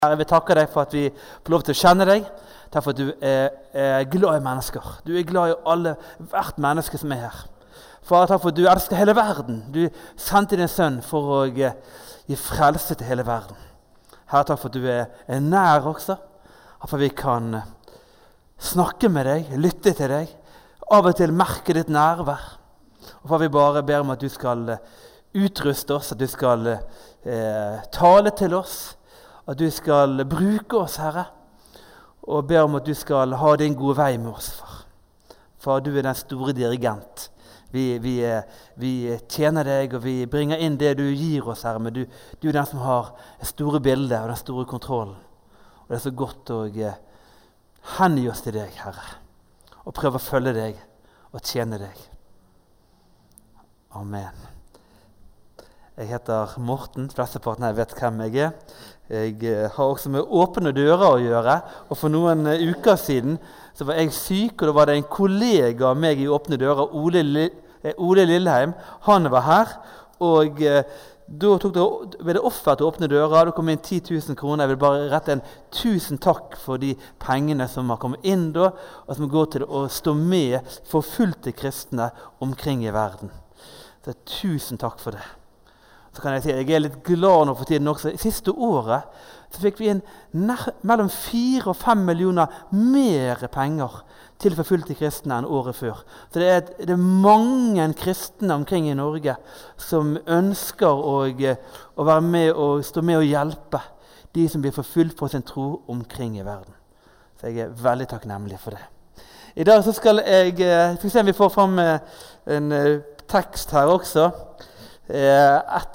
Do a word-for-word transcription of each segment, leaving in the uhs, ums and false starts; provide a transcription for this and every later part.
Jeg vil takke deg for at vi får lov til å kjenne deg. Takk for at du er, er glad i mennesker. Du er glad i alle, hvert menneske som er her. Far, takk for at du elsker hele verden. Du sendte din sønn for å gi frelse til hele verden. Herre, takk for at du er, er nær også. For vi kan snakke med deg, lytte til deg. Av og til merke ditt nærvær. Og for vi bare ber om at du skal utruste oss, at du skal eh, tale til oss. At du skal bruke oss, Herre, og ber om at du skal ha din gode vei med oss, far. For du er den store dirigent. Vi, vi, vi tjener deg, og vi bringer inn det du gir oss, Herre, men du, du er den som har det store bildet og den store kontrollen. Og det er så godt å hengi oss til deg, Herre, og prøve å følge deg og tjene deg. Amen. Jeg heter Morten, flesteparten her vet hvem jeg er. Jeg har også med åpne dører å gjøre, og for noen uker siden så var jeg syk, og da var det en kollega av meg i åpne dører, Ole, Ole Lilleheim. Han var her, og da tok det, ble det offert til åpne dører. Det kom inn ti tusen kroner. Jeg vil bare rette en tusen takk for de pengene som har kommet inn da, og som går til å stå med forfulgte kristne omkring i verden. Så tusen takk for det. Så kan jeg si, jeg er litt glad nå for tiden også. Siste året så fikk vi inn nær, mellom fire og fem millioner mer penger til forfulgte kristne enn året før. Så det er, det er mange kristne omkring i Norge som ønsker å, å være med og stå med og hjelpe de som blir forfulgt for sin tro omkring i verden. Så jeg er veldig takknemlig for det. I dag så skal jeg, skal vi se om vi får frem en tekst her også. Et,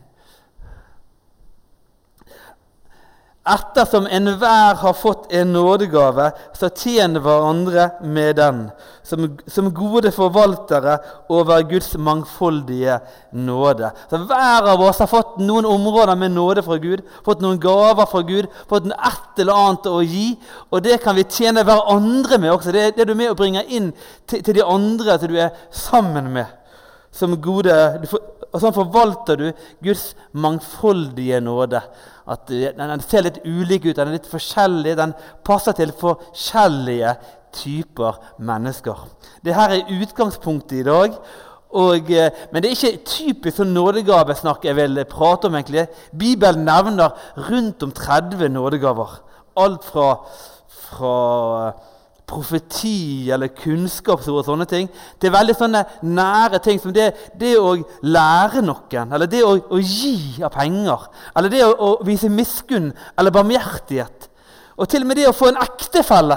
ettersom enhver har fått en nådegave, så tjener hverandre med den, som, som gode forvaltere over Guds mangfoldige nåde. Så hver av oss har fått noen områder med nåde fra Gud, fått noen gaver fra Gud, fått et eller annet å gi, og det kan vi tjene hverandre med også. Det, det er du med å bringe inn til, til de andre som du er sammen med. Som gode, og sånn forvalter du Guds mangfoldige nåde. At den ser litt ulik ut, den er litt forskjellig, den passer til forskjellige typer mennesker. Det her er utgangspunktet i dag, og, men det er ikke typisk sånn nådegavesnakk jeg vil prate om egentlig. Bibelen nevner rundt om tretti nådegaver. Alt fra, fra profeti eller kunnskapsord og sånne ting. Det er veldig sånne nære ting som det, det å lære noen, eller det å, å gi av penger, eller det å, å vise miskunn eller barmhjertighet. Og til og med det å få en ektefelle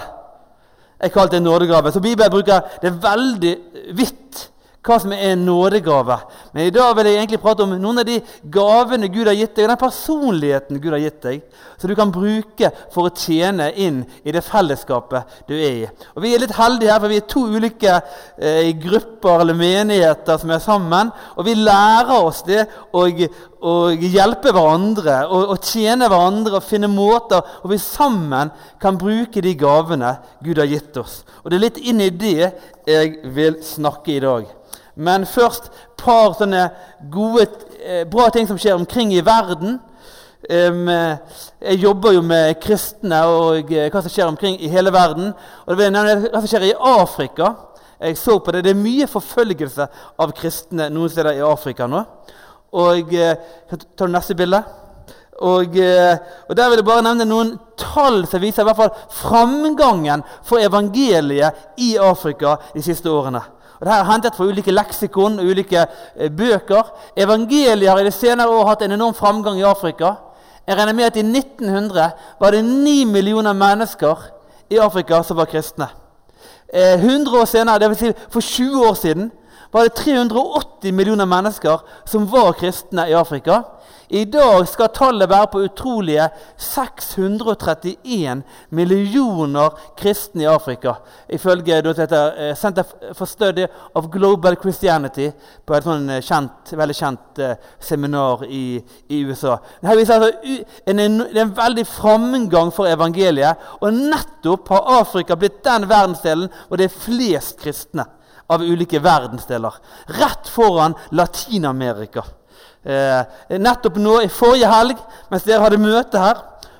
er kalt en nådegave. Så Bibelen bruker det veldig vidt hva som er en nådegave. Men i dag vil jeg egentlig prate om noen av de gavene Gud har gitt deg, og den personligheten Gud har gitt deg, så du kan bruke for å tjene inn i det fellesskapet du er i. Og vi er litt heldige her, for vi er to ulike eh, grupper eller menigheter som er sammen, og vi lærer oss det og, og hjelpe hverandre, og, og tjene hverandre, og finne måter, og vi sammen kan bruke de gavene Gud har gitt oss. Og det er litt inn i det jeg vil snakke i dag. Men først et par sånne gode, eh, bra ting som skjer omkring i verden. Um, jeg jobber jo med kristne og uh, hva som skjer omkring i hele verden. Og det vil jeg nevne hva som skjer i Afrika. Jeg så på det. Det er mye forfølgelse av kristne noen steder i Afrika nå. Og uh, ta det neste bilde. Og, uh, og der vil jeg bare nevne noen tall som viser i hvert fall framgangen for evangeliet i Afrika de siste årene. Og dette er hentet fra ulike leksikon og ulike eh, bøker. Evangeliet har i det senere år hatt en enorm framgang i Afrika. Jeg regner med at i nitten hundre var det ni millioner mennesker i Afrika som var kristne. Eh, hundre år senere, det vil si for tjue år siden, var det tre hundre og åtti millioner mennesker som var kristne i Afrika. I dag skal tallet være på utrolige seks hundre og trettien millioner kristne i Afrika, ifølge dette Center for Study of Global Christianity, på et sånn kjent, veldig kjent eh, seminar i, i U S A. Dette viser altså en, en, en veldig framgang for evangeliet, og nettopp har Afrika blitt den verdensdelen hvor det er flest kristne av ulike verdensdeler, rett foran Latinamerika. Eh, nettopp nå i forrige helg, mens dere hadde møte her,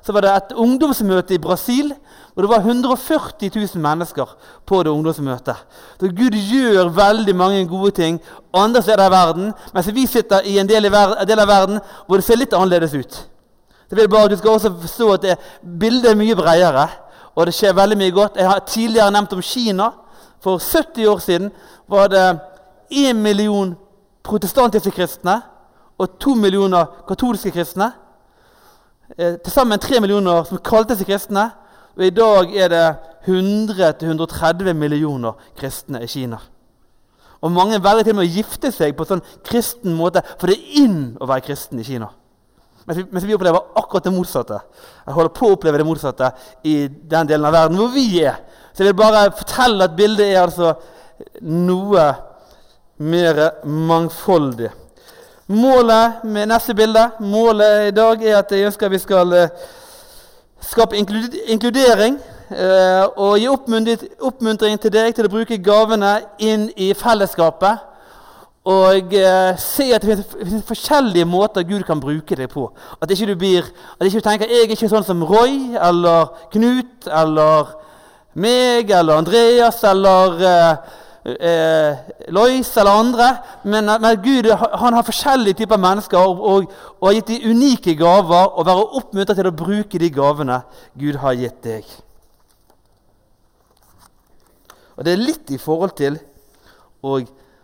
så var det et ungdomsmøte i Brasil, og det var hundre og førti tusen mennesker på det ungdomsmøtet. Så Gud gjør veldig mange gode ting andre steder i verden, mens vi sitter i en del, i ver- en del av verden hvor det ser litt annerledes ut. Det vil bare at du skal også forstå at det, bildet er mye bredere, og det skjer veldig mye godt. Jeg har tidligere nevnt om Kina. For sytti år siden var det en million protestantiske kristne og to millioner katolske kristne. Eh, til sammen tre millioner som kalte seg kristne, og i dag er det hundre til hundre og tretti millioner kristne i Kina. Og mange velger til og med å gifte seg på en sånn kristen måte, for det er inn å være kristen i Kina. Mens vi, mens vi opplever akkurat det motsatte. Jeg holder på å oppleve det motsatte i den delen av verden hvor vi er. Så jeg vil bare fortelle at bildet er altså noe mer mangfoldig. Målet med neste bilde, målet i dag er at jeg ønsker at vi skal skape inkludering eh, og gi oppmuntring til deg til å bruke gavene inn i fellesskapet. Og eh, se at det finnes forskjellige måter Gud kan bruke deg på. At ikke du blir, at ikke du tenker jeg er ikke sånn som Roy, eller Knut, eller meg, eller Andreas, eller eh, eh, Lois, eller andre. Men, men Gud han har forskjellige typer mennesker og, og, og har gitt de unike gaver, og være oppmuntret til å bruke de gavene Gud har gitt deg. Og det er litt i forhold til å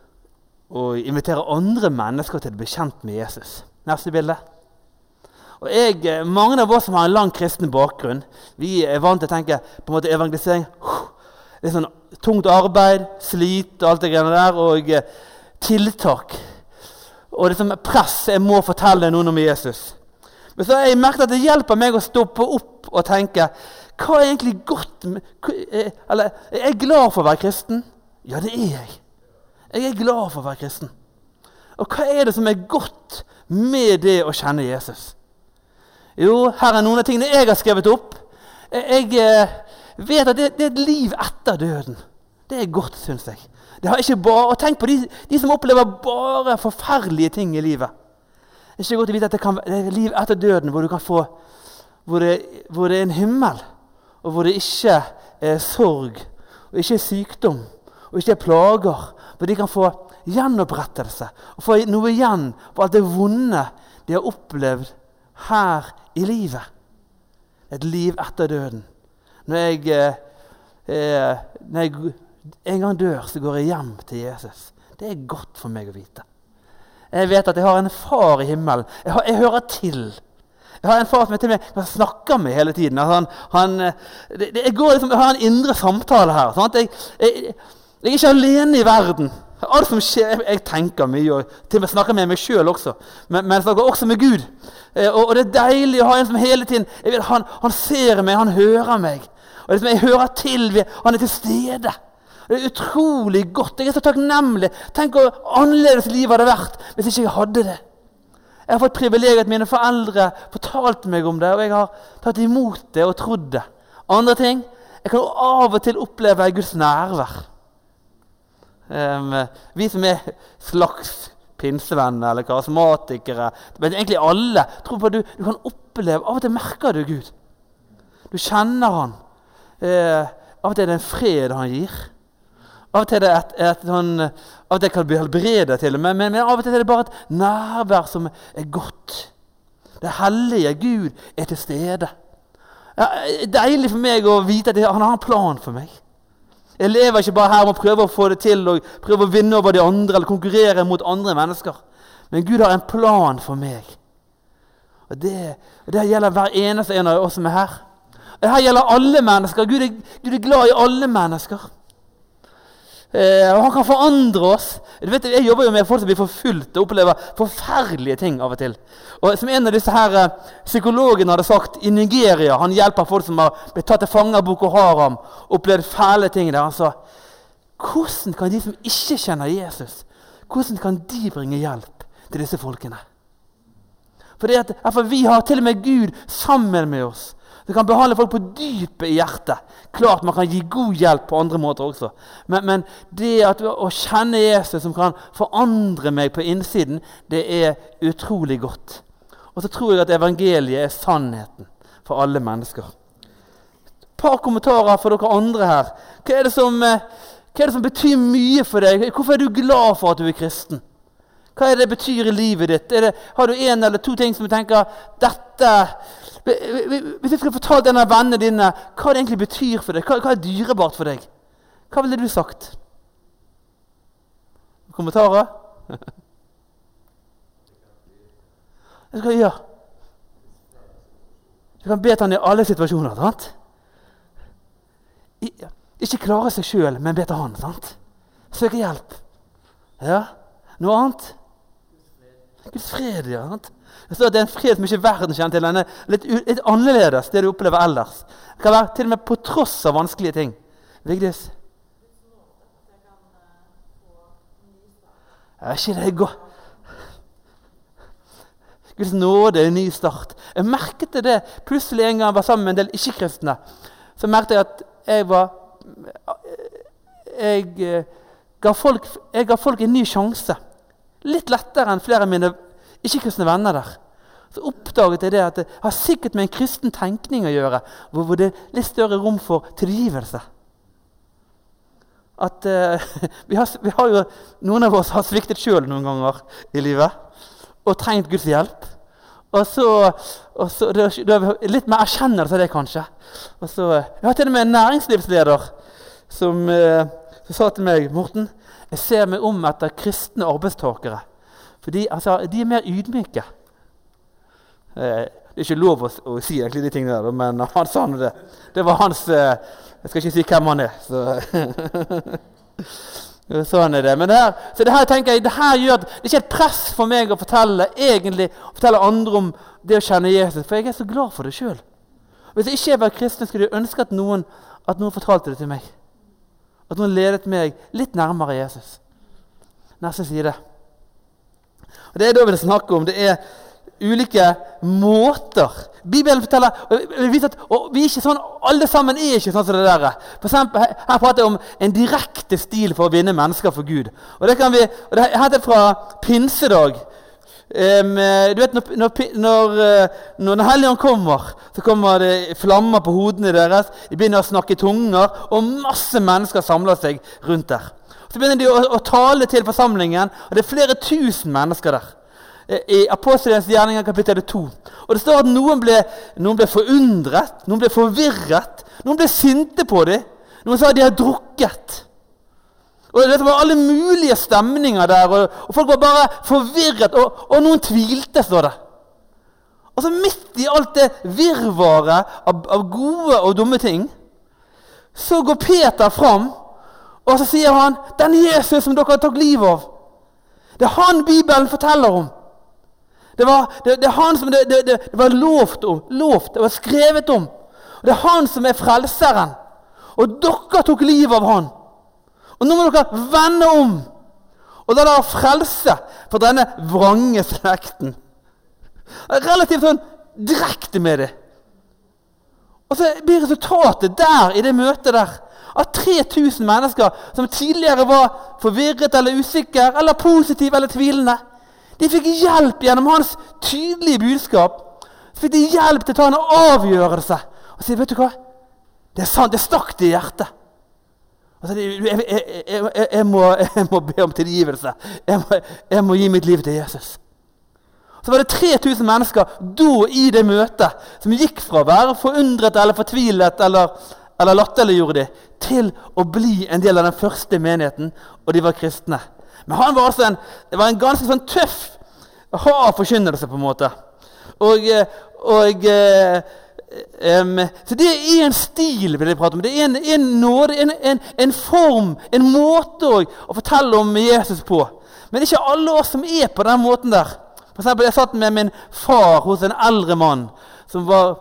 og invitere andre mennesker til å bli kjent med Jesus. Neste bilde. Og jeg, mange av oss som har en lang kristen bakgrunn, vi er vant til å tenke på en måte evangelisering. Det er sånn tungt arbeid, slit og alt det greiene der, og tiltak. Og det er sånn press, jeg må fortelle noen om Jesus. Men så har jeg merket at det hjelper meg å stoppe opp og tenke, hva er egentlig godt med, eller er jeg glad for å være kristen? Ja, det er jeg. Jeg er glad for å være kristen. Og hva er det som er godt med det å kjenne Jesus? Jo, her er noen av tingene jeg har skrevet opp. Jeg, jeg vet at det, det er et liv etter døden. Det er godt, synes jeg. Det har ikke bare, og tenk på de, de som opplever bare forferdelige ting i livet. Det er ikke godt å vite at det, kan, det er et liv etter døden hvor du kan få, hvor det, hvor det er en himmel, og hvor det ikke er sorg, og ikke er sykdom, og ikke er plager, hvor de kan få gjenopprettelse og få noe igjen på alt det vonde de har opplevd her i livet. Et liv etter døden. Når jeg, eh, når jeg en gang dør, så går jeg hjem til Jesus. Det er godt for meg å vite. Jeg vet at jeg har en far i himmelen. Jeg, har, jeg hører til. Jeg har en far som jeg til meg kan snakke med hele tiden. Han, han, det, det, jeg, går liksom, jeg har en indre samtale her. Sånn at jeg... jeg Jeg er ikke alene i verden. Alt som skjer, jeg, jeg tenker mye, og til og med snakker med meg selv også. Men, men jeg snakker også med Gud. Eh, og, og det er deilig å ha en som hele tiden, jeg vet, han, han ser meg, han hører meg. Og liksom, jeg hører til, han er til stede. Det er utrolig godt. Jeg er så takknemlig. Tenk hvor annerledes livet hadde vært hvis ikke jeg hadde det. Jeg har fått privilegiet at mine foreldre fortalte meg om det, og jeg har tatt imot det og trodd det. Andre ting, jeg kan av og til oppleve Guds nærvær. Um, vi som er slags pinsevenner eller karismatikere, men egentlig alle, tror på at du, du kan oppleve, av og til merker du Gud. Du kjenner han. Uh, av og til er det en fred han gir. Av og til er det et, et sånn, av og til kan det bli helbredet til, men, men, men av og til er det bare et nærvær som er godt. Det hellige Gud er til stede. Ja, det er deilig for meg å vite at han har en plan for meg. Jeg lever ikke bare her med å prøve å få det til og prøve å vinne over de andre eller konkurrere mot andre mennesker. Men Gud har en plan for meg. Og det, og det gjelder hver eneste en av oss som er her. Og det her gjelder alle mennesker. Gud er, Gud er glad i alle mennesker. Eh, og han kan forandre oss. Du vet, jeg jobber jo med folk som blir forfulgt og opplever forferdelige ting av og til. Og som en av disse her eh, psykologene hadde sagt i Nigeria, han hjelper folk som har blitt tatt til fange av Boko Haram, opplevd fæle ting der. Han sa, hvordan kan de som ikke kjenner Jesus, hvordan kan de bringe hjelp til disse folkene? For det at, for vi har til og med Gud sammen med oss. Vi kan behandle folk på dypet i hjertet. Klart man kan gi god hjelp på andre måter også. Men, men det at å kjenne Jesus som kan forandre meg på innsiden, det er utrolig godt. Og så tror jeg at evangeliet er sannheten. for alle mennesker. Et par kommentarer for dere andre her. Hva er det som, hva er det som betyr mye for deg? Hvorfor er du glad for at du er kristen? Hva er det det betyr i livet ditt? Er det, har du en eller to ting som du tenker, dette, hvis jeg skal fortelle denne vennene dine, hva det egentlig betyr for deg? Hva, hva er dyrebart for deg? Hva ville du sagt? Kommentarer? Jeg skal gjøre. Du kan be til han i alle situasjoner, sant? I, ikke klare seg selv, men be til han, sant? Søke hjelp. Ja? Noe annet? Guds fred, ja, sant? Det står at det er en fred som ikke verden kjenner til. Den er litt, litt annerledes, det du opplever ellers. Det kan være til og med på tross av vanskelige ting. Vigdis? Ja, ikke det går. Guds nåde er en ny start. Jeg merket det plutselig en gang jeg var sammen med en del ikke-kristne. Så merket jeg at jeg var jeg, jeg, ga folk, jeg ga folk en ny sjanse. Litt lettere enn flere av mine ikke-kristne venner der. Så oppdaget jeg det at det har sikkert med en kristen tenkning å gjøre, hvor, hvor det er litt større rom for tilgivelse. At uh, vi, har, vi har jo, noen av oss har sviktet selv noen ganger i livet, og trengt Guds hjelp. Og så, og så det, det er litt mer erkjennelse av det kanskje. Og så, jeg har til og med en næringslivsleder som, uh, som sa til meg, Morten, jeg ser meg om etter kristne arbeidstakere. For de, altså, de er mer ydmyke. Eh, det er ikke lov å, å si egentlig de tingene der, men han sa noe det. Det var hans, eh, jeg skal ikke si hvem han er. Så. Sånn er det. Men det her, så det her tenker jeg, det her gjør at det er ikke et press for meg å fortelle, egentlig, å fortelle andre om det å kjenne Jesus, for jeg er så glad for det selv. Hvis jeg ikke var kristen, skulle jeg ønske at noen, at noen fortalte det til meg. At noen ledet meg litt nærmere Jesus. Neste side. Og det er da vi snakker om, det er ulike måter. Bibelen forteller, og vi, at, og vi er ikke sånn, alle sammen er ikke sånn som det der. For eksempel, her, her prater jeg om en direkte stil for å vinne mennesker for Gud. Og det kan vi, og det her er fra pinsedag. Um, du vet, når, når, når, når den hellige ånd kommer, så kommer det flammer på hodene deres, de begynner å snakke i tunger, og masse mennesker samler seg rundt der. Så begynner de å, å tale til forsamlingen, og det er flere tusen mennesker der. I Apostelens gjerninger kapittel to. Og det står at noen ble, noen ble forundret, noen ble forvirret, noen ble sinte på dem, noen sa at de har drukket. Og det var alle mulige stemninger der, og, og folk var bare forvirret, og, og noen tvilte, står det. Og så midt i alt det virvaret av, av gode og dumme ting, så går Peter fram, og så sier han, den Jesus som dere har tatt liv av, det er han Bibelen forteller om. Det var, det, det er han som det, det, det var lovt om, lovt, det var skrevet om. Og det er han som er frelseren. Og dere tok liv av han. Og nå må dere vende om. Og da dere frelse for denne vrange slekten. Relativt sånn direkte med det. Og så blir resultatet der, i det møtet der, at tre tusen mennesker som tidligere var forvirret eller usikker, eller positiv eller tvilende, de fikk hjelp gjennom hans tydelige budskap. Så fikk de hjelp til å ta en avgjørelse. Og sier, vet du hva? Det er sant, det stakk det i hjertet. Og så sier, jeg, jeg, jeg, jeg, jeg, må, jeg må be om tilgivelse. Jeg må, jeg må gi mitt liv til Jesus. Så var det tre tusen mennesker da i det møtet som gikk fra å være forundret eller fortvilet eller, eller latterliggjorde de, til å bli en del av den første menigheten, og de var kristne. Men han var altså en, det var en ganske sånn tøff, hard forkynnelse på en måte. Og, og um, så det er en stil, vil jeg prate om. Det er en, en nåde, en, en, en form, en måte å, å fortelle om Jesus på. Men det er ikke alle oss som er på den måten der. For eksempel, jeg satt med min far hos en eldre mann, som var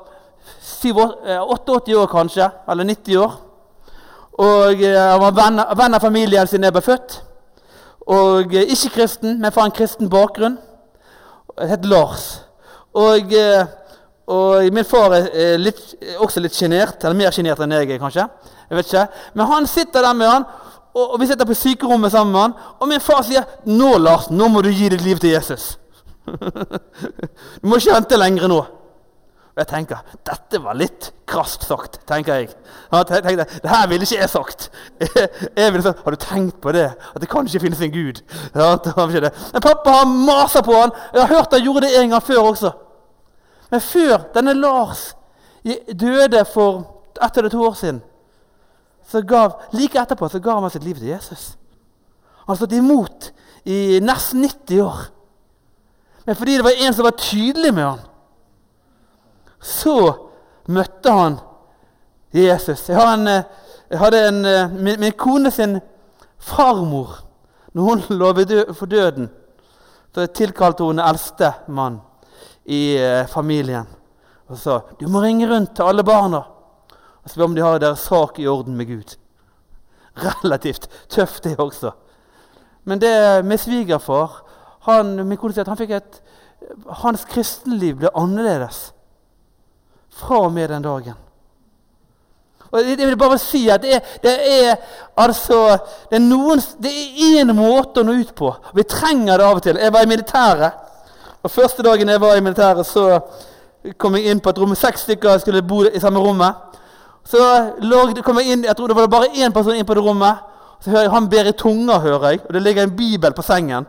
åttiåtte år kanskje, eller nitti år. Og han var venn, venn av familien sin jeg ble født. Og ikke kristen, men fra en kristen bakgrunn. Det heter Lars. Og, og min far er litt, også litt genert, eller mer genert enn jeg er kanskje. Jeg vet ikke. Men han sitter der med han, og, og vi sitter på sykerommet sammen med han. Og min far sier, nå Lars, nå må du gi ditt liv til Jesus. Du må ikke vente lenger nå. Og jeg tenker, dette var litt krasst sagt, tenker jeg. Jeg tenkte, det her ville ikke jeg sagt. Jeg ville sagt, har du tenkt på det? At det kan ikke finnes en Gud. Ja, det var ikke det. Men pappa har maset på han. Jeg har hørt han gjorde det en gang før også. Men før denne Lars døde for ett eller to år siden, så gav, like etterpå så gav han sitt liv til Jesus. Han har stått imot i nesten nitti år. Men fordi det var en som var tydelig med han, så møtte han Jesus. Jeg, har en, jeg hadde en, min, min kone sin farmor, når hun lå for døden, så tilkalte hun den eldste mann i familien. Og sa, du må ringe rundt til alle barna, og spørre om de har deres sak i orden med Gud. Relativt tøft det også. Men det med svigerfar, han, min kone sier at han fikk et, hans kristenliv ble annerledes fra og med den dagen. Og det, det vil bare si at det er, det er altså, det er noen, det er en måte å nå ut på. Vi trenger det av og til. Jeg var i militæret, og første dagen jeg var i militæret, så kom jeg inn på et rom, seks stykker skulle bo i samme rommet. Så kom jeg inn, jeg tror det var bare en person inn på det rommet, så hører jeg, han ber i tunga, hører jeg, og det ligger en bibel på sengen.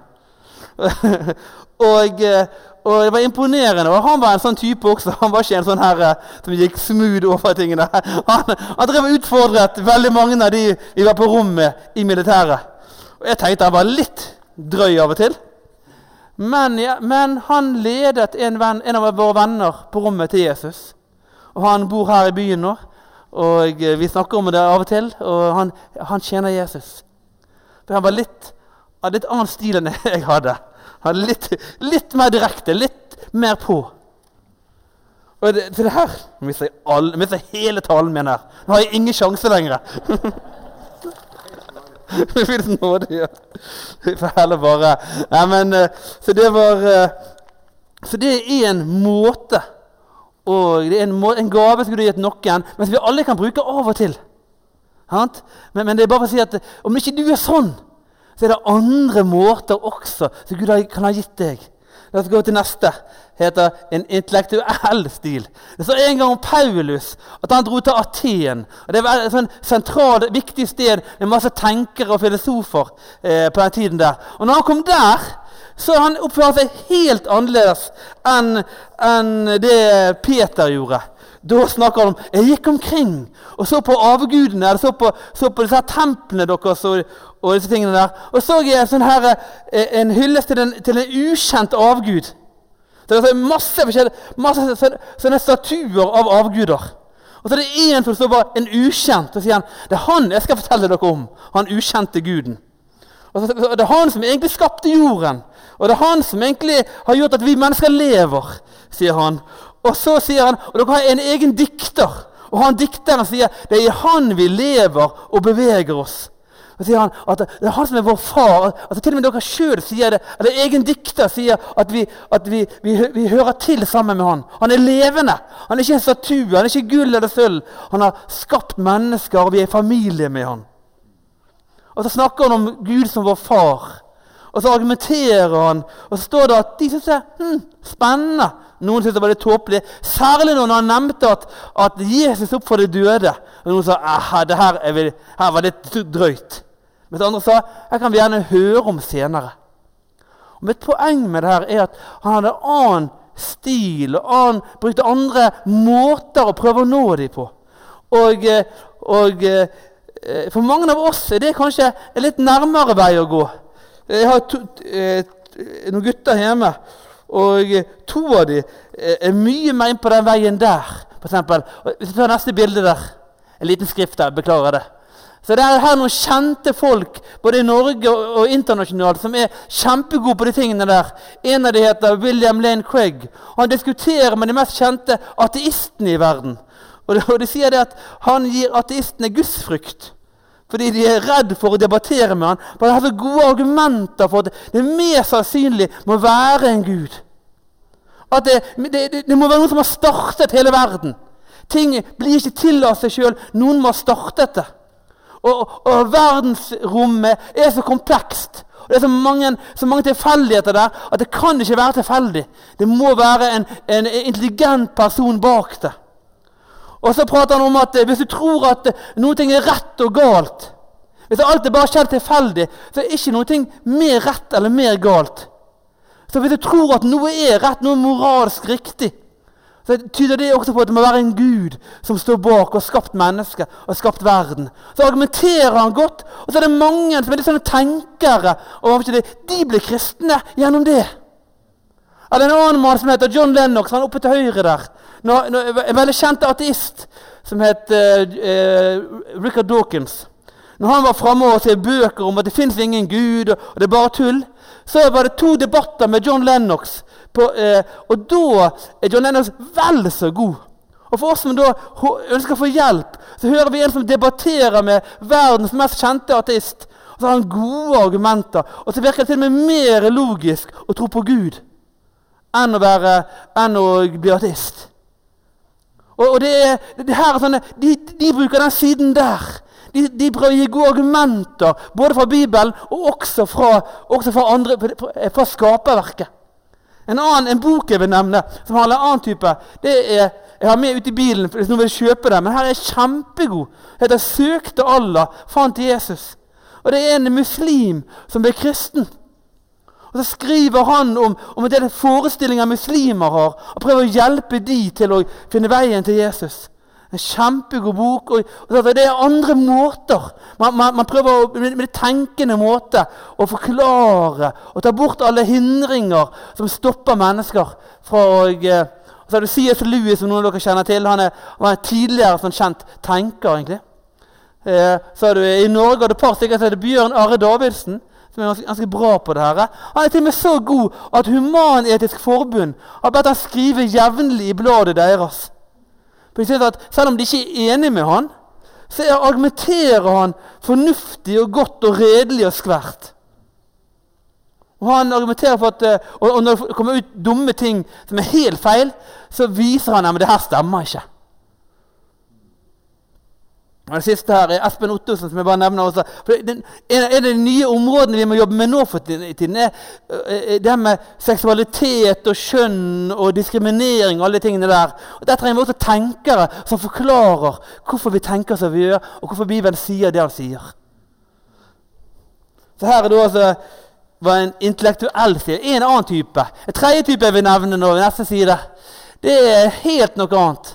og, og det var imponerende, og han var en sånn type også, han var ikke en sånn her som gikk smooth over tingene. Han, han drev utfordret veldig mange av de vi var på rommet i militæret. Og jeg tenkte han var litt drøy av og til. Men, ja, men han ledet en, venn, en av våre venner på rommet til Jesus. Og han bor her i byen nå, og vi snakker om det av og til, og han, han tjener Jesus. For han var litt av litt annen stil enn jeg hadde. Han hadde litt, litt mer direkte, litt mer på. Og det, til det her, nå mister jeg, all, mister jeg hele talen min her. Nå har jeg ingen sjanse lenger. Det finnes nåde, ja. For heller bare. Nei, men, så det var, så det er en måte, og det er en, må, en gave som du har gitt noen, men som vi alle kan bruke av og til. Men, men det er bare å si at, om ikke du er sånn, så er det andre måter også som Gud kan ha gitt deg. La oss gå til neste. Det heter en intellektuell stil. Det står en gang om Paulus, at han dro til Aten. Og det var et sånn sentralt, viktig sted med masse tenkere og filosofer eh, på den tiden der. Og når han kom der, så han oppførte seg helt annerledes enn, enn det Peter gjorde. Da snakker han om, jeg gikk omkring og så på avgudene, eller så på, så på disse templene deres og, og disse tingene der. Og så jeg sånn her, en hyllest til en, til en ukjent avgud. Det er masse, masse sånne statuer av avguder. Og så er det en som står bare en ukjent, og sier han, det er han jeg skal fortelle dere om, han ukjente guden. Og så, det er han som egentlig skapte jorden, og det er han som egentlig har gjort at vi mennesker lever, sier han. Og så sier han, og dere har en egen dikter, og han dikteren sier, det er i han vi lever og beveger oss. Og sier han, at det er han som er vår far, altså til og med dere selv sier det, eller egen dikter sier at, vi, at vi, vi, vi hører til sammen med han. Han er levende, han er ikke en statue, han er ikke gull eller sølv, han har skapt mennesker, og vi er i familie med han. Og så snakker han om Gud som vår far, og så argumenterer han, og så står det at de synes det er hm, spennende. Noen synes det var litt tåpelig, særlig når han nevnte at, at Jesus opp for det døde. Og noen sa, det her, vel, her var litt drøyt. Mens andre sa, her kan vi gjerne høre om senere. Og mitt poeng med det her er at han hadde annen stil, og han brukte andre måter å prøve å nå dem på. Og, og for mange av oss er det kanskje en litt nærmere vei å gå. Jeg har to, eh, noen gutter hjemme, og to av de er mye mer inn på den veien der, for eksempel. Hvis vi tar neste bilde der, en liten skrift der, beklager det. Så det er her noen kjente folk, både i Norge og, og internasjonalt, som er kjempegode på de tingene der. En av de heter William Lane Craig. Han diskuterer med de mest kjente ateistene i verden. Og de, og de sier det at han gir ateistene gudsfrykt. Fordi de er redd for å debattere med han. For han har så gode argumenter for at det mer sannsynlig må være en Gud. At det, det, det må være noen som har startet hele verden. Ting blir ikke til av seg selv. Noen må ha startet det. Og, og verdensrommet er så komplekst. Og det er så mange, så mange tilfeldigheter der, at det kan ikke være tilfeldig. Det må være en, en intelligent person bak det. Og så prater han om at hvis du tror at noen ting er rett og galt, hvis alt er bare skjedd tilfeldig, så er ikke noe mer rett eller mer galt. Så hvis du tror at noe er rett, noe er moralsk riktig, så tyder det også på at det må være en Gud som står bak og har skapt mennesker og har skapt verden. Så argumenterer han godt, og så er det mange som er litt sånne tenkere, og de blir kristne gjennom det. Eller en annen mann som heter John Lennox, han er oppe til høyre der. Nå, nå, en veldig kjent ateist som heter eh, Richard Dawkins. Når han var fremme og skrev bøker om at det finnes ingen Gud, og det er bare tull, så var det to debatter med John Lennox. På, eh, og da er John Lennox vel så god. Og for oss som da ønsker å få hjelp, så hører vi en som debatterer med verdens mest kjente ateist. Og så har han gode argumenter, og så virker det til og med mer logisk å tro på Gud enn å, være, enn å bli ateist. Og, og det er, det her er sånne, de, de bruker den siden der. De, de prøver å gi gode argumenter, både fra Bibelen og også fra, også fra, andre, fra skaperverket. En annen, en bok jeg vil nevne, som har en annen type, det er, jeg har med ut i bilen, hvis noen vil kjøpe det, men her er kjempegod. Det heter «Søkte Allah, fant Jesus». Og det er en muslim som blir kristen. Og så skriver han om, om det er forestillinger muslimer har, og prøver å hjelpe de til å finne veien til Jesus. En kjempegod bok, og, og det er andre måter. Man, man, man prøver å, med, med tenkende måte å forklare og ta bort alle hindringer som stopper mennesker fra å... Så har du C S Lewis, som noen av dere kjenner til. Han, er, han var en tidligere sånn kjent tenker, egentlig. Eh, så har du i Norge, og det par stykker, så er det Bjørn Arre Davidsen, som er ganske, ganske bra på det her. Han er til og med så god at Human-Etisk Forbund har bedt han skrive jevnlig i bladet deres. For de sier at selv om de ikke er enige med han, så argumenterer han fornuftig og godt og redelig og skvært. Og han argumenterer for at, og, og når det kommer ut dumme ting som er helt feil, så viser han at det her stemmer ikke. Og det siste her er Espen Ottosen, som jeg bare nevner også. For den, en av de nye områdene vi må jobbe med nå for tiden, er, er det med seksualitet og kjønn og diskriminering og alle tingene der. Og der trenger vi også tenkere som forklarer hvorfor vi tenker som vi gjør, og hvorfor Bibelen sier det han sier. Så her er det også var en intellektuell side, en annen type. En tredje type jeg vil nevne nå, neste side. Det er helt noe annet.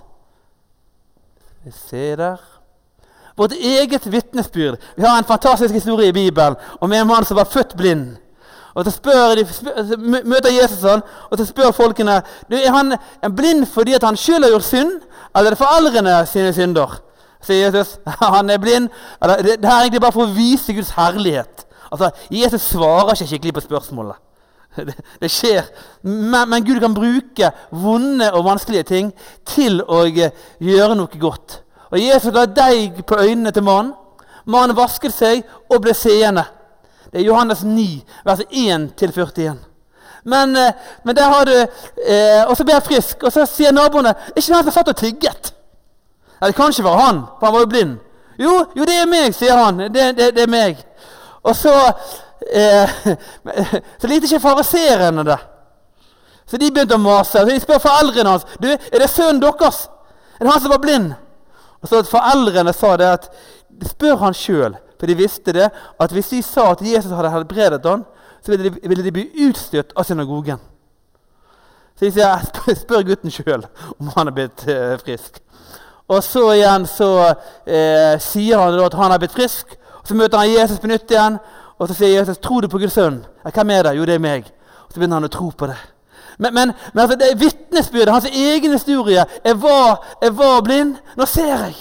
Vi ser der. Vårt eget vittnesbyrd. Vi har en fantastisk historie i Bibelen om en mann som var født blind. Og så spør de, spør, så møter Jesus han, og så spør folkene, du, er han blind fordi at han selv har gjort synd, eller er det foreldrene sine synder? Sier Jesus, han er blind, eller, det, det her er egentlig bare for å vise Guds herlighet. Altså, Jesus svarer ikke skikkelig på spørsmålet. Det, det skjer, men, men Gud kan bruke vonde og vanskelige ting til å gjøre noe godt. Og Jesus la deig på øynene til mannen. Mannen vasket seg og ble seende. Det er Johannes ni, vers én til førtien. Men, men der har du, eh, og så ble jeg frisk, og så sier naboene, ikke han som satt og tygget. Ja, det kan ikke være han, for han var jo blind. Jo, jo det er meg, sier han, det, det, det er meg. Og så, eh, så lite ikke fariserene det. Så de begynte å mase, så de spør foreldrene hans, du, er det sønnen deres? Er det han som var blind? Og så at foreldrene sa det at de spør han selv, for de visste det, at hvis de sa at Jesus hadde helbredet han, så ville de, ville de bli utstøtt av synagogen. Så de sier, spør, spør gutten selv om han er blitt eh, frisk. Og så igjen så eh, sier han da at han er blitt frisk, og så møter han Jesus på nytt igjen, og så sier Jesus, tror du på Guds sønn? Ja, hvem er det? Jo, det er meg. Og så begynner han å tro på det. Men, men, men altså, det er vittnesbyrdet, hans egen historie. Jeg var, jeg var blind, nå ser jeg.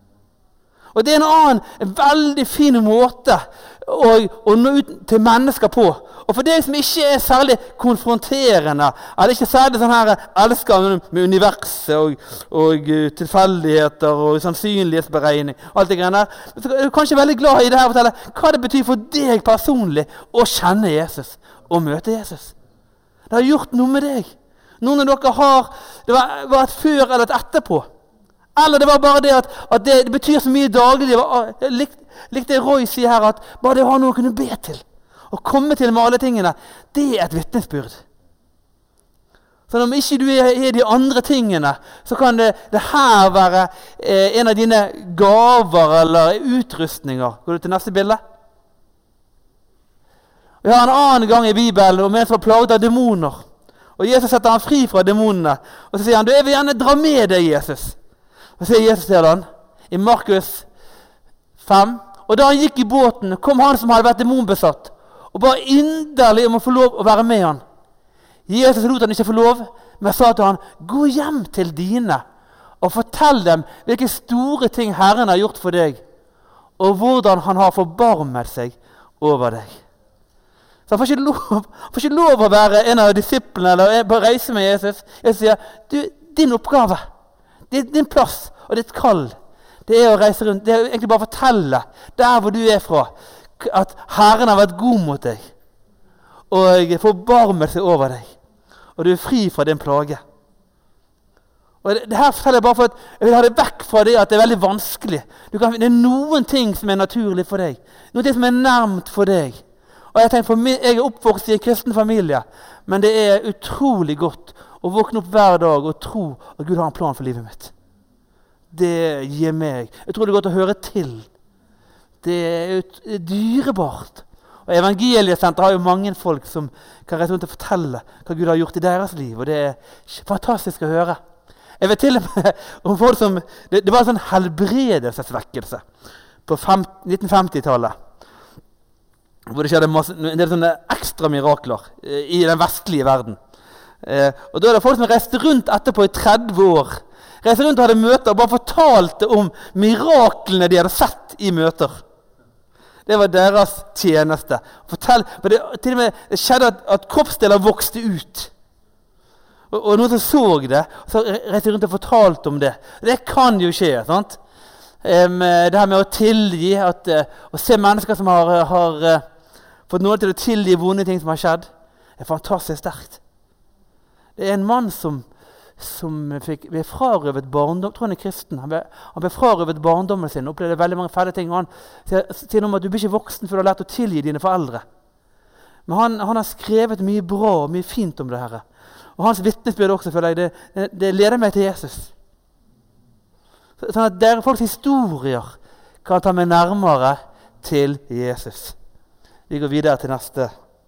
Og det er en annen, en veldig fin måte å, å nå ut til mennesker på. Og for deg som ikke er særlig konfronterende, eller ikke særlig sånn her elsker med universet og, og tilfeldigheter og sannsynlighetsberegning, alt det greiene der, så er du kanskje veldig glad i det her å fortelle hva det betyr for deg personlig å kjenne Jesus og møte Jesus. Det har gjort noe med deg. Noen av dere har, det var, var et før eller et etterpå. Eller det var bare det at, at det, det betyr så mye daglig. Jeg likte lik Roy sier her at bare det å ha noe å kunne be til. å komme til med alle tingene, det er et vitnesbyrd. Så om ikke du er, er de andre tingene, så kan det, det her være eh, en av dine gaver eller utrustninger. Går du til neste bilde? Vi har en annen gang i Bibelen om en som var plaget av demoner. Og Jesus setter han fri fra demonene. Og så sier han, du, jeg vil gjerne dra med deg, Jesus. Og så sier Jesus til han, i Markus fem, og da han gikk i båten, kom han som hadde vært demonbesatt, og bare inderlig om å få lov å være med han. Jesus lot han ikke få lov, men sa til han, gå hjem til dine, og fortell dem hvilke store ting Herren har gjort for deg, og hvordan han har forbarmet seg over deg. Så han får ikke lov, får ikke lov å være en av disiplene, eller på reise med Jesus. Jeg sier, du, din oppgave, din, din plass og ditt kall, det er å reise rundt, det er egentlig bare å fortelle, der hvor du er fra, at Herren har vært god mot deg, og forbarmet seg over deg, og du er fri fra din plage. Og det, det her forteller jeg bare for at jeg vil ha det vekk fra det at det er veldig vanskelig. Du kan, det er noen ting som er naturlig for deg, noen ting som er nærmt for deg. Og jeg tenker, for min, jeg er oppvokst i en kristen familie, men det er utrolig godt å våkne opp hver dag og tro at Gud har en plan for livet mitt. Det gir meg utrolig godt å høre til. Det er ut, dyrebart. Og Evangeliesenter har jo mange folk som kan rett og slett fortelle hva Gud har gjort i deres liv, og det er fantastisk å høre. Jeg vet til og med om folk som, det, det var en sånn helbredelsesvekkelse på nitten femti-tallet, hvor det skjedde masse, en del sånne ekstra mirakler eh, i den vestlige verden. Eh, og da er det folk som reiste rundt etterpå i tretti år, reiste rundt og hadde møter og bare fortalte om miraklene de hadde sett i møter. Det var deres tjeneste. Fortell, men det, til og med det skjedde at, at kroppsdeler vokste ut. Og, og noen som så det, så reiste rundt og fortalte om det. Det kan jo skje, sant? Um, det her med å tilgi, at, uh, å se mennesker som har, har uh, fått noen til å tilgi vonde ting som har skjedd, er fantastisk sterkt. Det er en mann som, som fikk, ble frarøvet barndom, tror han er kristen, han ble, han ble frarøvet barndommen sin, opplevde veldig mange fæle ting, og han sier, sier om at du blir ikke voksen for du har lært å tilgi dine foreldre. Men han, han har skrevet mye bra og mye fint om det her. Og hans vitnesbyrd også, føler jeg, det, det, det leder meg til Jesus. Sånn at dere folks historier kan ta meg nærmere til Jesus. Vi går videre til neste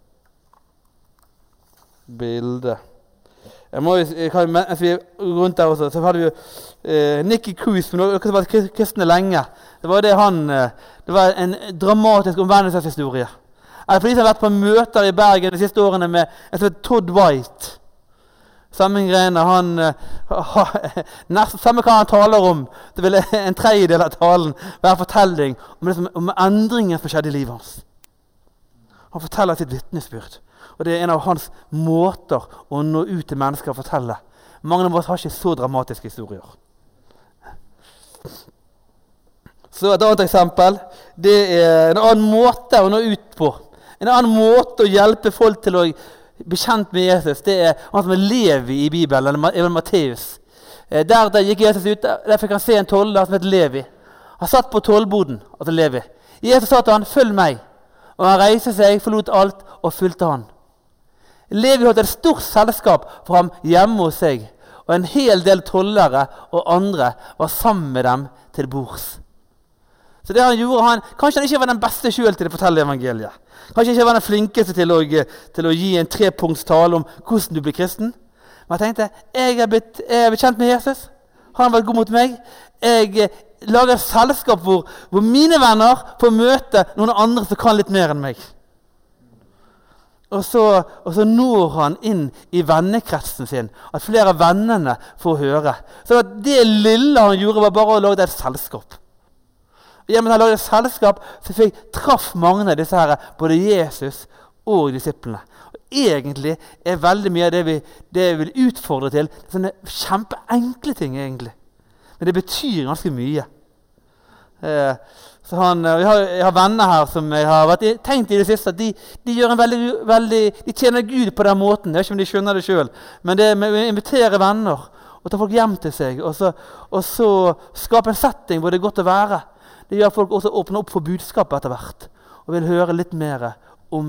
bilde. Jeg må, jeg kan, mens vi er rundt der også, så hadde vi jo eh, Nicky Cruz, som har vært kristne lenge. Det var, det han, det var en dramatisk omvendelseshistorie. For de som har vært på møter i Bergen de siste årene med en som heter Todd White. Samme greiene, han, ha, nest, samme hva han taler om, det vil en tredjedel av talen være fortelling om, det som, om endringen som skjedde i livet hans. Han forteller sitt vitnesbyrd, og det er en av hans måter å nå ut til mennesker og fortelle. Mange av oss har ikke så dramatiske historier. Så et annet eksempel, det er en annen måte å nå ut på. En annen måte å hjelpe folk til å bekjent med Jesus, det er han som er Levi i Bibelen, eller Matteus. Der, der gikk Jesus ut, der fikk han se en toller som heter Levi. Han satt på tollboden, altså Levi. Jesus sa til han, følg meg. Og han reiste seg, forlot alt og fulgte han. Levi holdt et stort selskap for ham hjemme hos seg, og en hel del tollere og andre var sammen med dem til bords. Så det han gjorde, han, kanskje han ikke var den beste selv til å fortelle evangeliet. Kanskje ikke var den flinkeste til å, til å gi en trepunktstale om hvordan du blir kristen. Men jeg tenkte, jeg er blitt, jeg er blitt kjent med Jesus. Han har vært god mot meg. Jeg lager et selskap hvor, hvor mine venner får møte noen andre som kan litt mer enn meg. Og så, og så når han inn i vennekretsen sin, at flere av vennene får høre. Så det lille han gjorde var bare å lage et selskap. Gjennom han lagde et selskap, så fikk traff mange av disse her, både Jesus og disiplene. Og egentlig er veldig mye av det vi, det vi vil utfordre til, det er sånne kjempeenkle ting egentlig. Men det betyr ganske mye. Eh, så han, jeg, har, jeg har venner her som jeg har vært, tenkt i det siste, at de, de, gjør en veldig, veldig, de tjener Gud på den måten. Jeg vet ikke om de skjønner det selv, men det med å invitere venner og ta folk hjem til seg, og så, og så skape en setting hvor det er godt å være. Det gjør folk også åpne opp for budskapet etter hvert, og vil høre litt mer om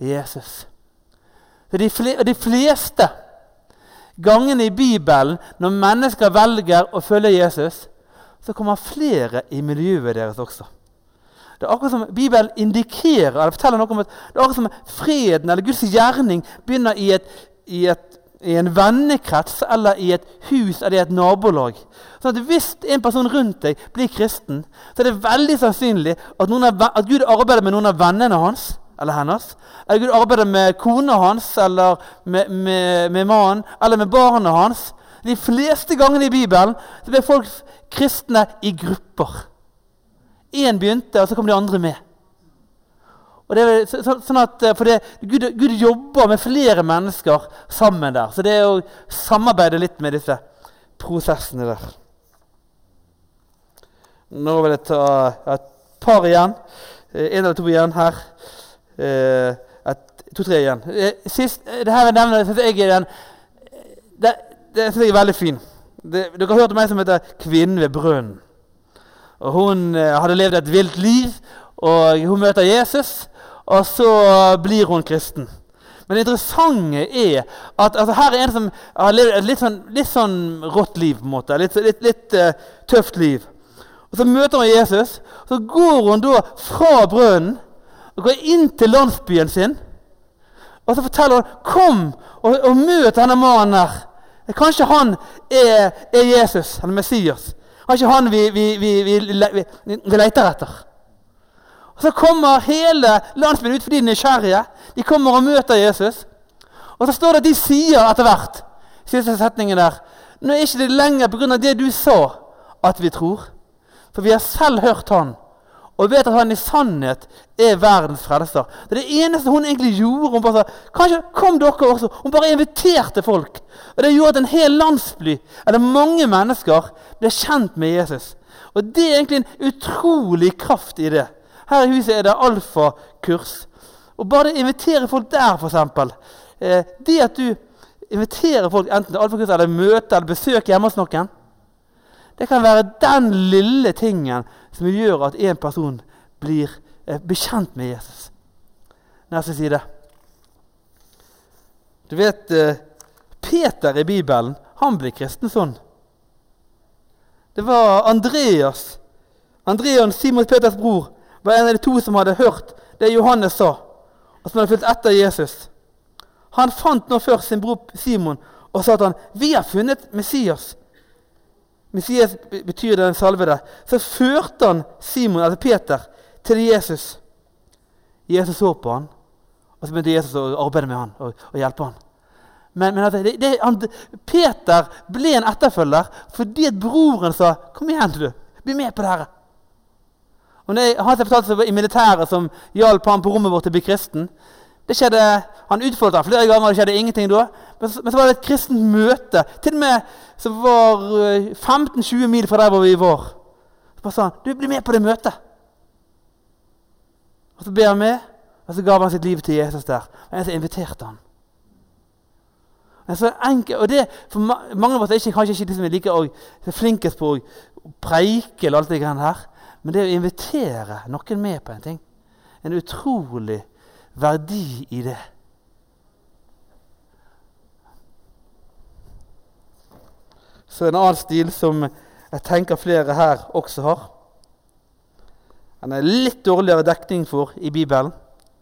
Jesus. For de, fle, de fleste gangene i Bibelen, når mennesker velger å følge Jesus, så kommer flere i miljøet deres også. Det er akkurat som Bibelen indikerer, eller forteller noe om at det er akkurat som freden eller Guds gjerning begynner i, et, i, et, i en vennekrets eller i et hus eller i et nabolag. Så at hvis en person rundt deg blir kristen, så er det veldig sannsynlig at, noen av, at Gud arbeider med noen av vennene hans, eller hennes, eller Gud arbeider med kona hans, eller med, med, med mannen, eller med barna hans. De fleste gangene i Bibelen så blir folk kristne i grupper. En begynte, og så kom de andre med. Og det er så, sånn at for det, Gud, Gud jobber med flere mennesker sammen der. Så det er å samarbeide litt med disse prosessene der. Nå vil jeg ta et par igjen. En eller to igjen her. Et, to-tre igjen. Sist, det her jeg nevner, synes jeg er den, det, det synes jeg er veldig fin. Det, dere har hørt om meg som heter Kvinnen ved brønnen. Og hun eh, hadde levd et vilt liv, og hun møter Jesus, og så blir hun kristen. Men det interessante er at altså, her er en som har levd et litt sånn, litt sånn rått liv, på en måte. Litt, litt, litt uh, tøft liv. Og så møter hun Jesus, og så går hun da fra brønnen, og går inn til landsbyen sin, og så forteller hun, kom og, og møt denne mannen her. Kanskje han er, er Jesus, eller Messias. Kanskje han vi, vi, vi, vi, vi, vi leter etter. Og så kommer hele landsbyen ut for de nysgjerrige. De kommer og møter Jesus. Og så står det at de sier etter hvert, siste setningen der, nå er ikke det lenger på grunn av det du sa at vi tror. For vi har selv hørt han, og vet at han i sannhet er verdens frelser. Det er det eneste hun egentlig gjorde. Hun bare sa, kanskje kom dere også. Hun bare inviterte folk. Og det gjorde at en hel landsby, eller mange mennesker, ble kjent med Jesus. Og det er egentlig en utrolig kraft i det. Her i huset er det alfa-kurs. Og bare invitere folk der, for eksempel. Eh, det at du inviterer folk enten til alfa-kurs, eller møte, eller besøk hjemme hos noen, det kan være den lille tingen som gjør at en person blir eh, bekjent med Jesus. Neste side. Du vet, eh, Peter i Bibelen, han ble kristen sånn. Det var Andreas. Andreas, Simon Peters bror, var en av de to som hadde hørt det Johannes sa, og som hadde fulgt etter Jesus. Han fant nå først sin bror Simon, og sa til han, vi har funnet Messias. Messias betyr den salvede. Så førte han Simon, altså Peter, til Jesus. Jesus så på han, og så begynte Jesus å arbeide med han og, og hjelpe han. Men, men det, det, han, Peter ble en etterfølger fordi at broren sa, kom igjen du, bli med på det her. Og det, han har fortalt seg i militæret som hjalp han på rommet vårt til å bli kristen. Det skjedde, han utfordret han flere ganger, det skjedde ingenting da. Men så, men så var det et kristent møte, til og med som var femten til tjue mil fra der hvor vi var. Så bare sa han, du blir med på det møtet. Og så ble han med, og så gav han sitt liv til Jesus der. Og så inviterte han. Så enkel, og det, for mange av oss er ikke, kanskje ikke de som er like og, flinkest på å preike eller alt det her, men det å invitere noen med på en ting, en utrolig verdi i det. Så en annen stil som jeg tenker flere her også har. Den er litt dårligere dekning for i Bibelen.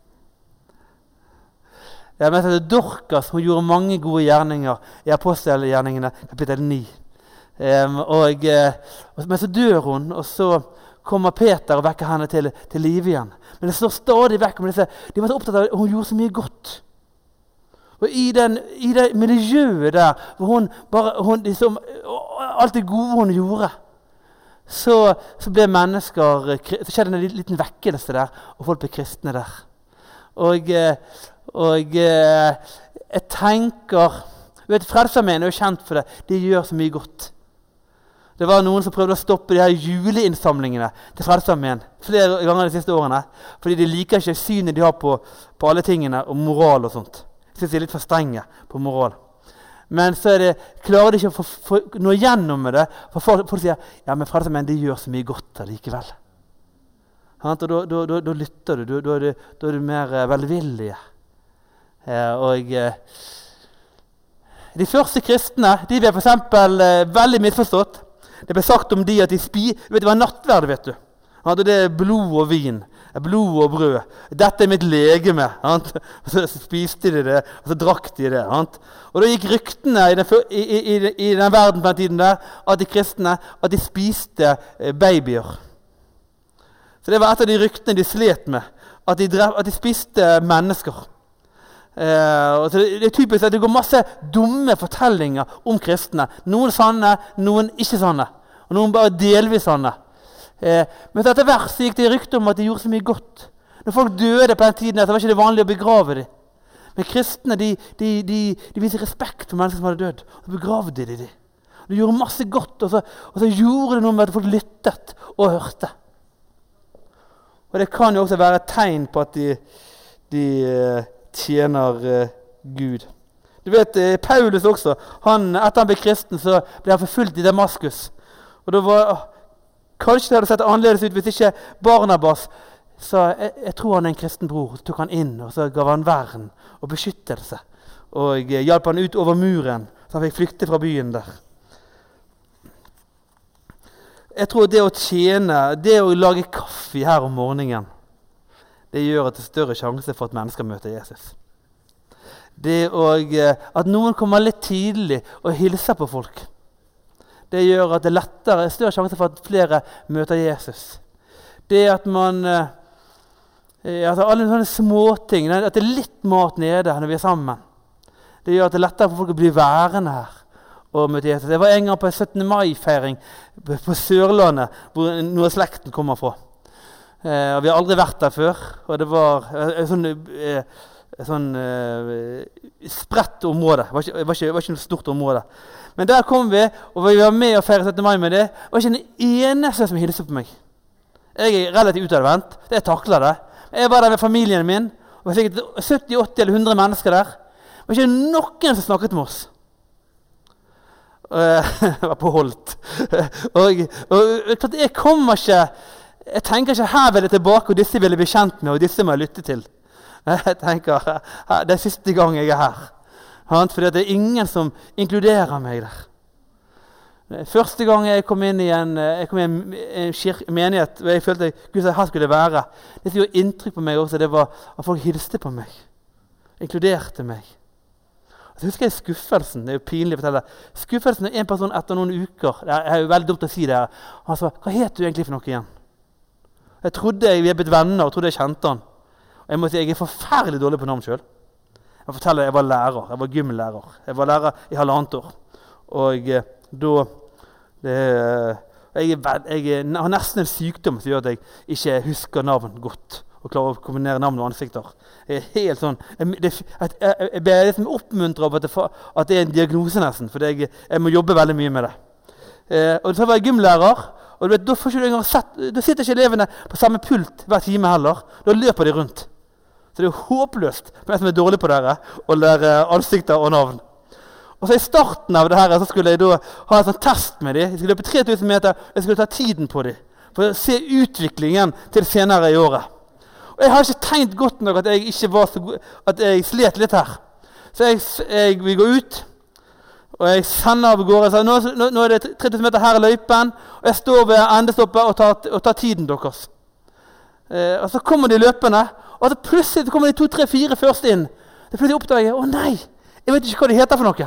Jeg vet at Dorcas, hun gjorde mange gode gjerninger i apostelgjerningene, kapittel ni. Um, og, uh, men så dør hun, og så kommer Peter og vekker henne til, til liv igjen. Men det står stadig vekk om disse. De var så opptatt av at hun gjorde så mye godt. Og i, den, i det miljøet der, hvor hun bare, hun, liksom, alt det gode hun gjorde, så, så ble mennesker, så skjedde en liten vekkelse der, og folk ble kristne der. Og, og jeg tenker, vet, Frelsesarmeen er jo kjent for det, de gjør så mye godt. Det var noen som prøvde å stoppe de her juleinnsamlingene til Frelsesarmeen flere ganger de siste årene, fordi de liker ikke synet de har på, på alle tingene og moral og sånt. Jeg synes de er litt for strenge på moral. Men så er det, klarer de ikke å få, få noe gjennom med det, for folk, folk sier, ja, men Frelsesarmeen, de gjør så mye godt allikevel. Og da, da, da, da lytter du, da, da, er du, da er du mer velvillige. Eh, og eh, de første kristne, de ble for eksempel eh, veldig misforstått. Det ble sagt om de at de spi... Vet du, det var nattverd, vet du. Ja, det er blod og vin, blod og brød. Dette er mitt legeme. Og så spiste de det, og så drakk de det. Og da gikk ryktene i den, i, i, i den verden på den tiden der, at de kristne at de spiste babyer. Så det var et av de ryktene de slet med, at de, drev, at de spiste mennesker. Eh, så det, det er typisk at det går masse dumme fortellinger om kristne. Noen sanne, noen ikke sanne. Og noen bare delvis sanne. Eh, men etter hvert så gikk det rykte om at de gjorde så mye godt. Når folk døde på den tiden, så var ikke det vanlig å begrave dem. Men kristne, de, de, de, de viser respekt for mennesker som hadde dødd. Og så begravde de dem. De gjorde masse godt, og så, og så gjorde det noe med at folk lyttet og hørte. Og det kan jo også være et tegn på at de, de uh, tjener uh, Gud. Du vet, uh, Paulus også, han, etter han ble kristen, så ble han forfulgt i Damaskus. Og da var... Uh, Kanskje det hadde sett annerledes ut hvis ikke Barnabas, så jeg, jeg tror han er en kristen bror, så tok han inn, og så gav han vern og beskyttelse, og hjalp han ut over muren, så han fikk flykte fra byen der. Jeg tror det å tjene, det å lage kaffe her om morgenen, det gjør at det er større sjanse for at mennesker møter Jesus. Det å, at noen kommer litt tidlig og hilser på folk, det gjør at det er lettere, større sjanse for at flere møter Jesus. Det at man, eh, altså alle sånne småting, at det er litt mat nede når vi er sammen, det gjør at det er lettere for folk å bli værende her og møte Jesus. Jeg var en gang på en syttende mai-feiring på Sørlandet, hvor noe slekten kommer fra. Eh, og vi har aldri vært der før, og det var eh, sånn... Eh, et sånn uh, spredt område. Det var ikke, var, ikke, var ikke noe stort område. Men der kom vi, og vi var med og feiret syttende mai med det. Det var ikke en eneste som hilste på meg. Jeg er relativt utadvendt. Jeg takler det. Jeg var der med familien min, og det var sikkert sytti, åtti eller hundre mennesker der. Det var ikke noen som snakket med oss. Jeg var på holdt. og, og jeg kommer ikke, jeg tenker ikke her vil jeg tilbake, og disse vil jeg bli kjent med, og disse må jeg lytte til. Jeg tenker, det er siste gang jeg er her. For det er ingen som inkluderer meg der. Første gang jeg kom inn i en, jeg kom inn i en kirke, menighet, og jeg følte at Gud sa, her skulle det være. Det som gjorde inntrykk på meg også, det var at folk hilste på meg. Inkluderte meg. Så husker jeg skuffelsen, det er jo pinlig å fortelle. Skuffelsen er en person etter noen uker, det er jo veldig dumt å si det her. Han sa, hva het du egentlig for noe igjen? Jeg trodde jeg, vi er blitt venner, og trodde jeg kjente han. Jeg må si, jeg er forferdelig dårlig på navn selv. Jeg forteller, jeg var lærer, jeg var gymlærer. Jeg var lærer i halvannet år. Og eh, da, det, jeg, jeg, jeg har nesten en sykdom som gjør at jeg ikke husker navn godt, og klarer å kombinere navn og ansikter. Jeg er helt sånn, jeg, det, jeg, jeg, jeg blir liksom oppmuntret av at det, at det er en diagnose nesten, for jeg, jeg må jobbe veldig mye med det. Eh, og så var jeg gymlærer, og du vet, da, får ikke du engang sett, da sitter ikke elevene på samme pult hver time heller, da løper de rundt. Så det er jo håpløst for meg som er dårlig på dere, å lære ansikter og navn. Og så i starten av det her, så skulle jeg da ha en sånn test med dem. Jeg skulle løpe tre tusen meter, og jeg skulle ta tiden på dem, for å se utviklingen til senere i året. Og jeg har ikke tenkt godt nok at jeg ikke var så god, at jeg slet litt her. Så jeg, jeg vil gå ut, og jeg sender av gårde, så nå, nå, nå er det tre tusen meter her i løypen, og jeg står ved endestoppet og tar, og tar tiden deres. Eh, og så kommer de løpende, og så plutselig kommer de to, tre, fire først inn. Det plutselig oppdager jeg, å nei, jeg vet ikke hva de heter for noe.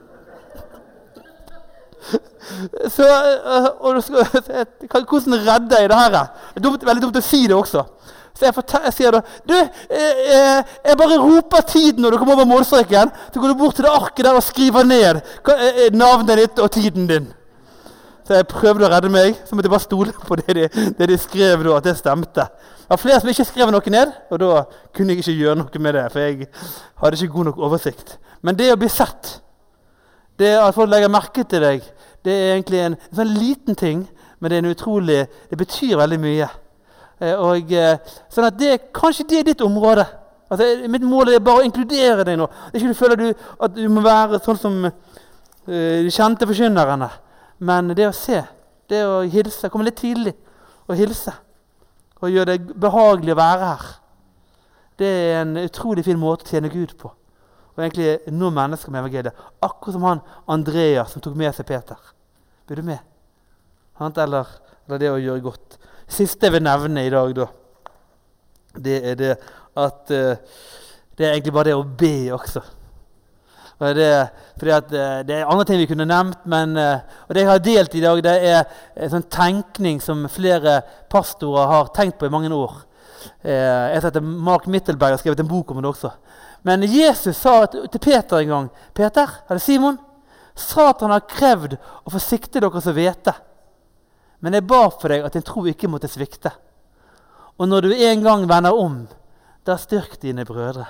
Så, og så, hvordan redder jeg det her? Det er dumt, veldig dumt å si det også. Så jeg, fortel, jeg sier da, du, eh, jeg bare roper tiden når du kommer over målstreken, så går du bort til det arket der og skriver ned navnet ditt og tiden din. Så jeg prøvde å redde meg, så måtte jeg bare stole på det de, det de skrev da, at det stemte. Det var flere som ikke skrev noe ned, og da kunne jeg ikke gjøre noe med det, for jeg hadde ikke god nok oversikt. Men det å bli sett, det at folk legger merke til deg, det er egentlig en, en sånn liten ting, men det er en utrolig, det betyr veldig mye. Og sånn at det, kanskje det er ditt område. Altså, mitt mål er bare å inkludere deg nå. Det er ikke du føler du, at du må være sånn som uh, de kjente forkynnerne. Men det å se, det å hilse, komme litt tidlig og hilse, og gjøre det behagelig å være her, det er en utrolig fin måte å tjene Gud på. og egentlig nå mennesker med evangeliet. Akkurat som han Andreas som tok med seg Peter. Blir du med? Eller, eller det å gjøre godt. Siste jeg vil nevne i dag, da, det er det at uh, det er egentlig bare det å be også. Og det, fordi at, uh, det er andre ting vi kunne nevnt, men uh, og det jeg har delt i dag, det er en sånn tenkning som flere pastorer har tenkt på i mange år. Uh, jeg heter Mark Mittelberg og har skrevet en bok om det også. Men Jesus sa til Peter en gang, Peter, eller Simon, Satan har krevd å få sikte dere som vet det. Men jeg ba for deg at din tro ikke måtte svikte. Og når du en gang vender om, da styrk dine brødre.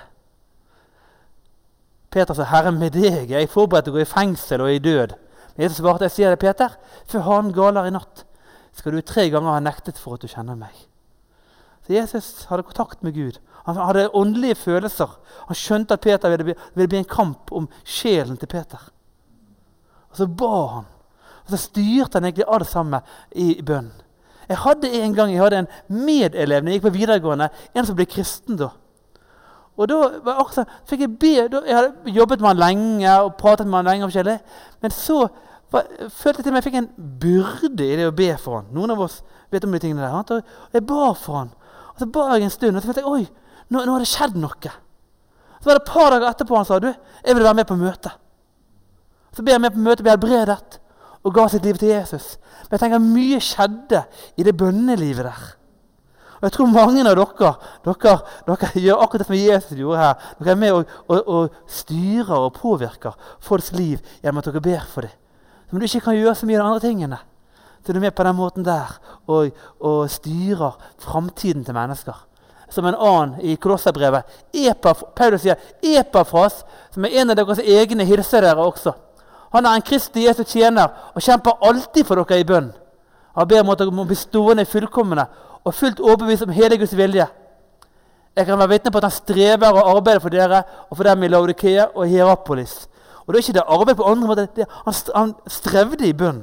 Peter sa, Herre med deg, jeg er forberedt til å gå i fengsel og i død. Men Jesus svarte, jeg sier det, Peter, før han galer i natt, skal du tre ganger ha nektet for at du kjenner meg. Så Jesus hadde kontakt med Gud. Han hadde åndelige følelser. Han skjønte at Peter ville bli, ville bli en kamp om sjelen til Peter. Og så ba han. Og så styrte han egentlig alt sammen i bønn. Jeg hadde en gang jeg hadde en medelev når jeg gikk på videregående, en som ble kristen da. Og da var også, fikk jeg be, da, jeg hadde jobbet med han lenge og pratet med han lenge om forskjellig, men så var, følte jeg til meg jeg fikk en byrde i det å be for han. Noen av oss vet om de tingene der. Og jeg ba for han. Og så ba jeg en stund, og så følte jeg, oi, nå, nå har det skjedd noe. Så var det et par dager etterpå han sa, du, jeg vil være med på møte. Så ble jeg med på møte, ble helbredet, og ga sitt liv til Jesus. Men jeg tenker, mye skjedde i det bønnelivet der. Og jeg tror mange av dere, dere, dere gjør akkurat det som Jesus gjorde her. Dere er med og, og, og styrer og påvirker folks liv gjennom at dere ber for dem. Men du ikke kan gjøre så mye av de andre tingene. Så du er med på den måten der og, og styrer fremtiden til mennesker. Som en annen i Kolosserbrevet, Paulus sier Epafras, som er en av deres egne hilser dere også. Han er en Kristi Jesu tjener og kjemper alltid for dere i bønn. Han ber om at dere må bli stående fullkomne og fullt overbevist om hele Guds vilje. Jeg kan være vitne på at han strever og arbeider for dere og for dem i Laodikea og Hierapolis. Og det er ikke det arbeid på andre måter, det, han, han strevde i bønn.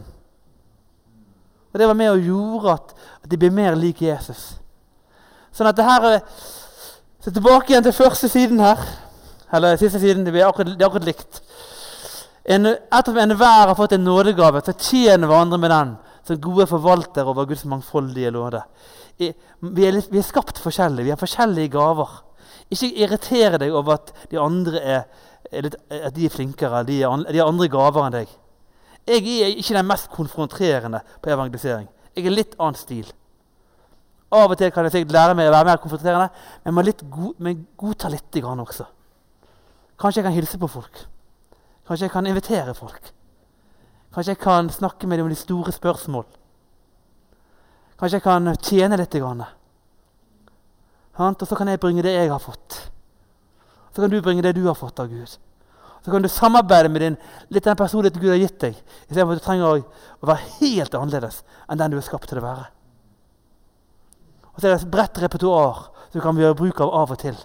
Og det var med og gjorde at, at de ble mer lik Jesus. Sånn at det her er så tilbake igjen til første siden her. Eller siste siden, det er akkurat, det er akkurat likt. En, etter at enhver har fått en nådegave, så tjener hverandre med den som gode forvalter over Guds mangfoldige låde. Vi er, vi er skapt forskjellige, vi har forskjellige gaver. Ikke irritere deg over at de andre er, er, litt, at de er flinkere, de er, de er andre gaver enn deg. Jeg er ikke den mest konfronterende på evangelisering. Jeg er litt annen stil. Av og til kan jeg sikkert lære meg å være mer konfronterende, men jeg litt go men godtar litt grann også. Kanskje jeg kan hilse på folk. Kanskje jeg kan invitere folk. Kanskje jeg kan snakke med dem om de store spørsmål. Kanskje jeg kan tjene litt grann. Og så kan jeg bringe det jeg har fått. Så kan du bringe det du har fått av Gud. Så kan du samarbeide med din, litt den personligheten Gud har gitt deg, i stedet for at du trenger å, å være helt annerledes enn den du er skapt til å være. Og så er det et bredt repertoar som du kan gjøre bruk av av og til.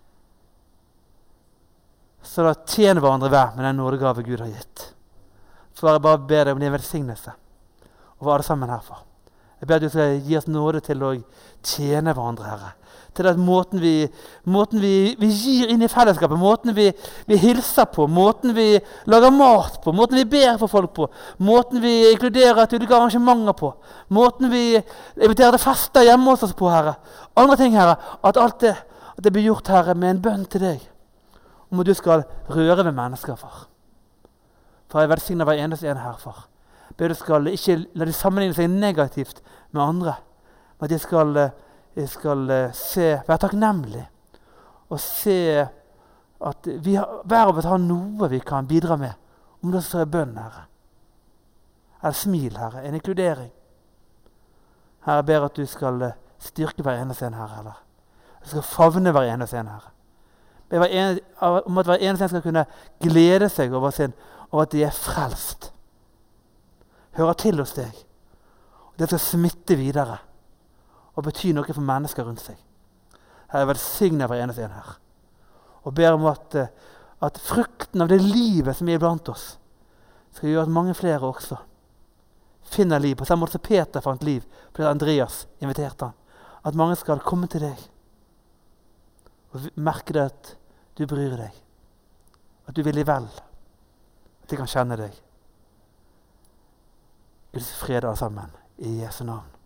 Så da tjener hverandre hver med den nådegave Gud har gitt. Så jeg bare ber deg om din velsignelse og hva er det sammen herfor. Jeg ber at du skal gi oss nåde til å tjene hverandre, Herre. Til at måten vi, måten vi, vi gir inn i fellesskapet, måten vi, vi hilser på, måten vi lager mat på, måten vi ber for folk på, måten vi inkluderer til ulike arrangementer på, måten vi inviterer til fester hjemme hos oss på, Herre. Andre ting, Herre, at alt det, at det blir gjort, Herre, med en bønn til deg, om at du skal røre ved mennesker, far. For jeg velsigner hver eneste en her, far. Ber du skal ikke la de sammenligne seg negativt med andre, men at de skal, de skal se, være takknemlig og se at vi har, hver av oss har noe vi kan bidra med, om det så er bønn, Herre. Eller smil, Herre, en inkludering. Herre, jeg ber at du skal styrke hver eneste en, Herre, eller du skal favne hver eneste en, Herre. Jeg ber en, om at hver eneste en skal kunne glede seg over, sin, over at de er frelst. Hører til hos deg. Det skal smitte videre og bety noe for mennesker rundt seg. Herre, jeg velsigner hver eneste en her. Og ber om at, at frukten av det livet som er blant oss skal gjøre at mange flere også finner liv. På samme måte som Peter fant liv fordi Andreas inviterte han. At mange skal komme til deg og merke det at du bryr deg. At du vil i vel. At de kan kjenne deg. Guds fred alle sammen. I Jesu navn.